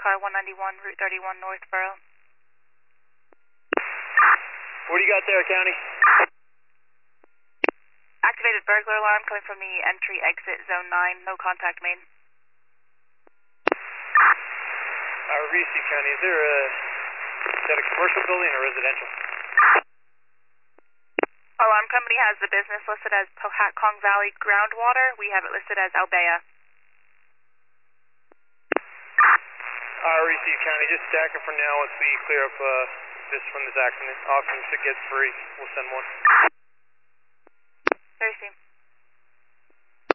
car 191, Route 31, Northborough. What do you got there, County? Activated burglar alarm coming from the entry-exit zone 9, no contact made. Reese County, is that a commercial building or residential? Alarm company has the business listed as Pohatcong Valley Groundwater. We have it listed as Albea. Reese County, just stacking for now once we clear up this from this accident. Officer should get free. We'll send one.